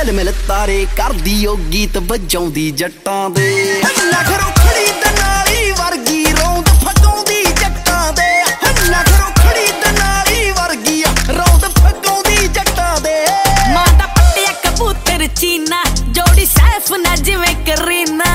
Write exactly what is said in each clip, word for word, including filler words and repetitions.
ਮਿਲ ਮਿਲ ਤਾਰੇ ਕਰਦੀ ਓ ਗੀਤ ਵਜਾਉਂਦੀ ਜੱਟਾਂ ਦੇ ਨਖਰੋ ਖੜੀ ਦਨਾਲੀ ਵਰਗੀ ਰੌਂਦ ਫਗਾਉਂਦੀ ਜੱਟਾਂ ਦੇ ਨਖਰੋ ਖੜੀ ਦਨਾਲੀ ਵਰਗੀ ਰੌਂਦ ਫਗਾਉਂਦੀ ਜੱਟਾਂ ਦੇ ਮਾਂ ਦਾ ਪੱਟਿਆ ਕਬੂਤਰ ਚੀਨਾ ਜੋੜੀ ਸੈਫ ਨਾ ਜਿਵੇਂ ਕਰੀਨਾ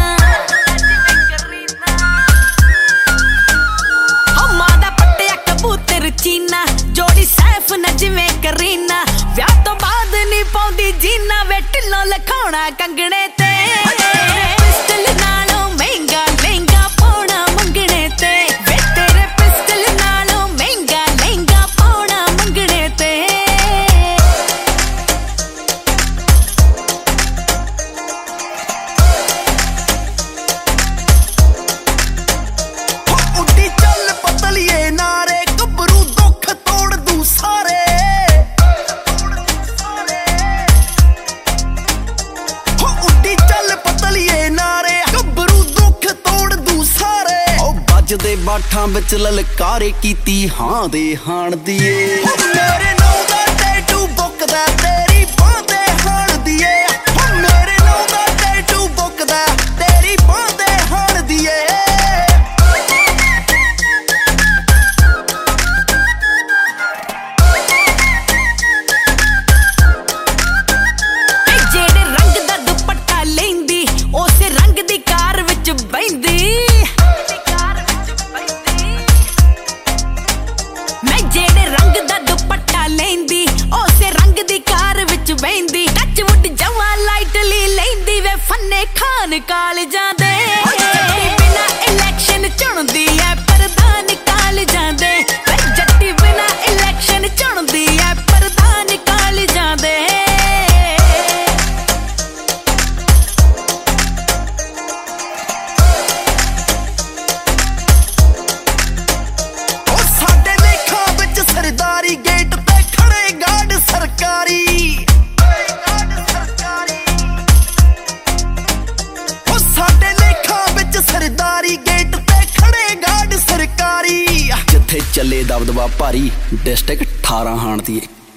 ਚੀਨਾ ਜੋੜੀ ਸੈਫ ਨਾ ਜਿਵੇਂ ਕਰੀਨਾ ਵਿਆਹ ਤੋਂ ਬਾਅਦ ਨਹੀਂ ਪਾਉਂਦੀ ਜੀਨਾ ਵੇ ਢਿੱਲੋਂ ਲਖਾਉਣਾ ਕੰਗਣੇ ਤੇ ਪਿਸਟਲ ਨਾਲੋਂ ਮਹਿੰਗਾ ਲਹਿੰਗਾ ਪਾਉਣਾ ਮੰਗਣੇ ਤੇ ਵੇ ਤੇਰੇ ਪਿਸਟਲ ਨਾਲੋਂ ਮਹਿੰਗਾ ਲਹਿੰਗਾ ਪਾਉਣਾ ਮੰਗਣੇ ਤੇ ਉੱਡੀ ਚੱਲ ਪਤਲੀਏ ਨਾਰੇ ਦੇ ਬਾਠਾਂ ਵਿੱਚ ਲਲਕਾਰੇ ਕੀਤੀ ਹਾਂ ਦੇ ਹਾਣ ਦੀਏ ਮੇਰੇ ਨਾਂ ਦਾ ਟੈਟੂ ਬੁੱਕਦਾ ਤੇਰੀ ਬਾਂਹ ਤੇ ਹਾਣ ਦੀਏ ਮੇਰੇ ਨਾਂ ਦਾ ਟੈਟੂ ਬੁੱਕਦਾ ਤੇਰੀ ਬਾਂਹ ਤੇ ਹਾਣ ਦੀਏ ਜਿਹੜੇ ਰੰਗ ਦਾ ਦੁਪੱਟਾ ਲੈਂਦੀ ਉਸੇ ਰੰਗ ਦੀ ਕਾਰ ਵਿੱਚ ਬਹਿੰਦੀ ਲੈਂਦੀ ਉਸੇ ਰੰਗ ਦੀ ਕਾਰ ਵਿੱਚ ਬਹਿੰਦੀ ਟੱਚਵੁੱਡ ਜਵਾਂ ਲਾਈਟਲੀ ਲੈਂਦੀ ਵੇ ਫੰਨੇ ਖਾਨ ਕਾਲਜਾਂ ਦੇ ਜੱਟੀ ਬਿਨਾ ਇਲੈਕਸ਼ਨ ਚੁਣਦੀ ਐ ਪ੍ਰਧਾਨ ਕਾਲਜਾਂ ਦੇ ਜੱਟੀ ਬਿਨਾ ਇਲੈਕਸ਼ਨ ਚੁਣਦੀ ਐ ਪ੍ਰਧਾਨ ਕਾਲਜਾਂ ਦੇ ਉਹ ਸਾਡੇ ਲੇਖਾਂ ਵਿੱਚ ਸਰਦਾਰੀ ਗੇਟ ਸਰਕਾਰੀ ਉਹ ਸਾਡੇ ਲੇਖਾਂ ਵਿੱਚ ਸਰਦਾਰੀ ਗੇਟ ਤੇ ਖੜੇ ਗਾਰਡ ਸਰਕਾਰੀ ਜਿੱਥੇ ਚੱਲੇ ਦਬਦਬਾ ਭਾਰੀ ਡਿਸਟ੍ਰਿਕਟ ਅਠਾਰਾਂ ਹਾਣ ਦੀ